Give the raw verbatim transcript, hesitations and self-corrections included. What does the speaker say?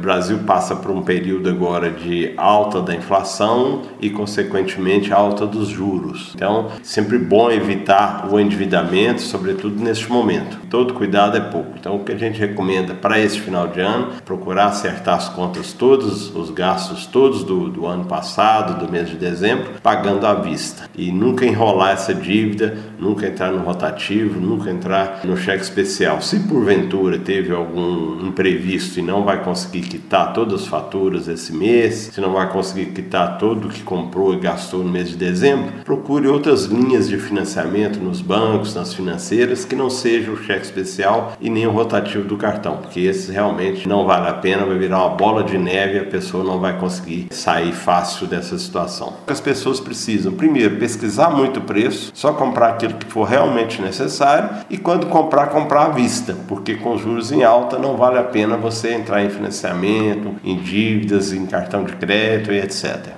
Brasil passa por um período agora de alta da inflação e, consequentemente, alta dos juros. Então, sempre bom evitar o endividamento, sobretudo neste momento. Todo cuidado é pouco. Então, o que a gente recomenda para esse final de ano, procurar acertar as contas todos, os gastos todos do, do ano passado, do mês de dezembro, pagando à vista. E nunca enrolar essa dívida, nunca entrar no rotativo, nunca entrar no cheque especial. Se porventura teve algum imprevisto e não vai conseguir quitar todas as faturas esse mês, se não vai conseguir quitar tudo que comprou e gastou no mês de dezembro, procure outras linhas de financiamento nos bancos, nas financeiras, que não seja o cheque especial e nem o rotativo do cartão, porque esse realmente não vale a pena, vai virar uma bola de neve e a pessoa não vai conseguir sair fácil dessa situação. As pessoas precisam, primeiro, pesquisar muito o preço, só comprar aquilo que for realmente necessário e quando comprar, comprar à vista, porque com juros em alta não vale a pena você entrar em financiamento, em dívidas, em cartão de crédito e etcétera.